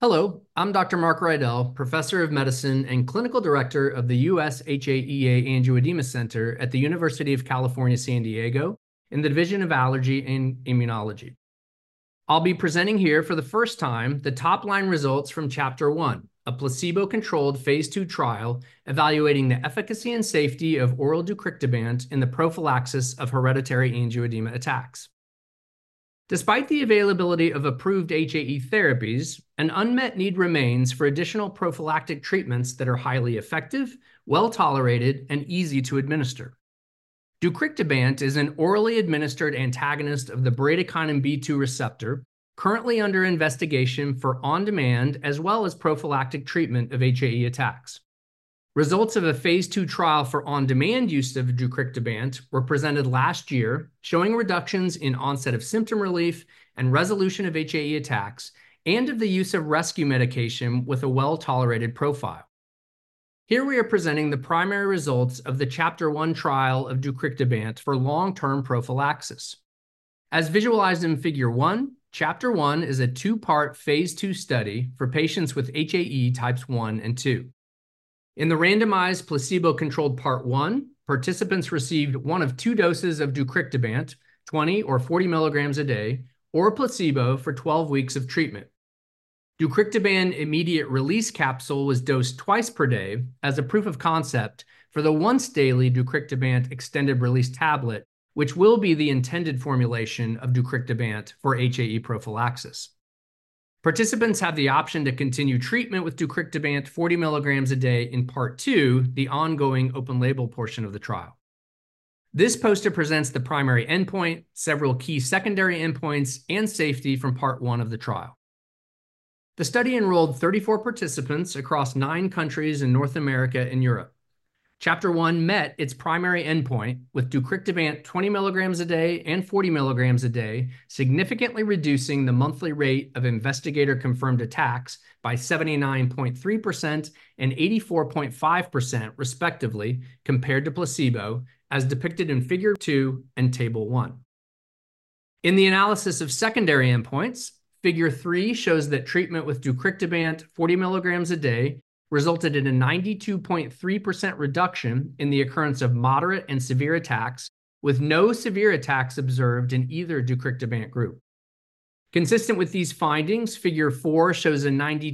Hello, I'm Dr. Mark Rydell, Professor of Medicine and Clinical Director of the U.S. HAEA Angioedema Center at the University of California, San Diego, in the Division of Allergy and Immunology. I'll be presenting here for the first time the top-line results from Chapter 1, a placebo-controlled Phase 2 trial evaluating the efficacy and safety of oral deucrictibant in the prophylaxis of hereditary angioedema attacks. Despite the availability of approved HAE therapies, an unmet need remains for additional prophylactic treatments that are highly effective, well-tolerated, and easy to administer. Deucrictibant is an orally administered antagonist of the bradykinin B2 receptor, currently under investigation for on-demand as well as prophylactic treatment of HAE attacks. Results of a Phase 2 trial for on-demand use of deucrictibant were presented last year, showing reductions in onset of symptom relief and resolution of HAE attacks, and of the use of rescue medication with a well-tolerated profile. Here we are presenting the primary results of the Chapter 1 trial of deucrictibant for long-term prophylaxis. As visualized in Figure 1, Chapter 1 is a two-part Phase 2 study for patients with HAE types 1 and 2. In the randomized placebo-controlled Part 1, participants received one of two doses of deucrictibant, 20 or 40 milligrams a day, or placebo for 12 weeks of treatment. Deucrictibant immediate release capsule was dosed twice per day as a proof of concept for the once-daily deucrictibant extended release tablet, which will be the intended formulation of deucrictibant for HAE prophylaxis. Participants have the option to continue treatment with deucrictibant 40 milligrams a day in Part 2, the ongoing open-label portion of the trial. This poster presents the primary endpoint, several key secondary endpoints, and safety from Part 1 of the trial. The study enrolled 34 participants across 9 countries in North America and Europe. Chapter 1 met its primary endpoint with deucrictibant 20 milligrams a day and 40 milligrams a day, significantly reducing the monthly rate of investigator-confirmed attacks by 79.3% and 84.5% respectively compared to placebo, as depicted in Figure 2 and Table 1. In the analysis of secondary endpoints, Figure 3 shows that treatment with deucrictibant 40 milligrams a day resulted in a 92.3% reduction in the occurrence of moderate and severe attacks, with no severe attacks observed in either deucrictibant group. Consistent with these findings, Figure 4 shows a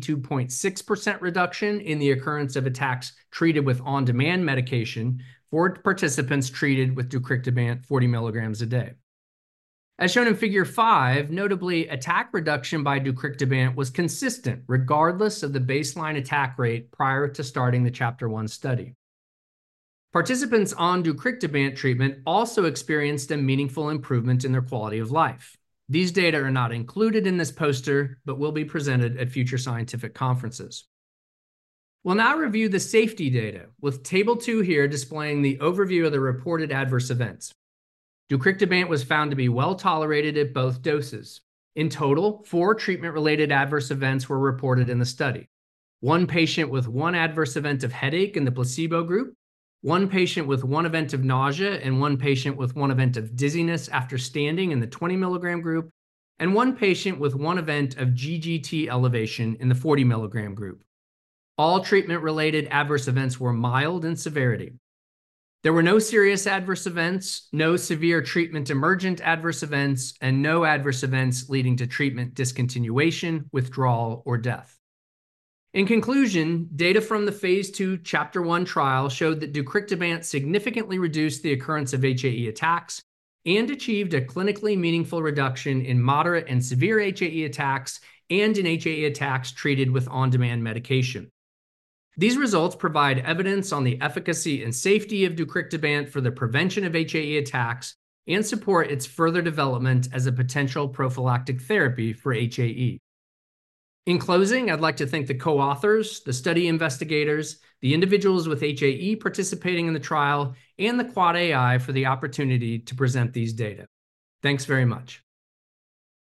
92.6% reduction in the occurrence of attacks treated with on-demand medication for participants treated with deucrictibant 40 milligrams a day. As shown in Figure 5, notably, attack reduction by deucrictibant was consistent regardless of the baseline attack rate prior to starting the Chapter 1 study. Participants on deucrictibant treatment also experienced a meaningful improvement in their quality of life. These data are not included in this poster, but will be presented at future scientific conferences. We'll now review the safety data, with Table 2 here displaying the overview of the reported adverse events. Deucrictibant was found to be well tolerated at both doses. In total, 4 treatment-related adverse events were reported in the study. 1 patient with 1 adverse event of headache in the placebo group, 1 patient with 1 event of nausea, and 1 patient with 1 event of dizziness after standing in the 20 milligram group, and 1 patient with 1 event of GGT elevation in the 40 milligram group. All treatment-related adverse events were mild in severity. There were no serious adverse events, no severe treatment emergent adverse events, and no adverse events leading to treatment discontinuation, withdrawal, or death. In conclusion, data from the Phase 2 Chapter 1 trial showed that deucrictibant significantly reduced the occurrence of HAE attacks and achieved a clinically meaningful reduction in moderate and severe HAE attacks and in HAE attacks treated with on-demand medication. These results provide evidence on the efficacy and safety of deucrictibant for the prevention of HAE attacks and support its further development as a potential prophylactic therapy for HAE. In closing, I'd like to thank the co-authors, the study investigators, the individuals with HAE participating in the trial, and the Quad AI for the opportunity to present these data. Thanks very much.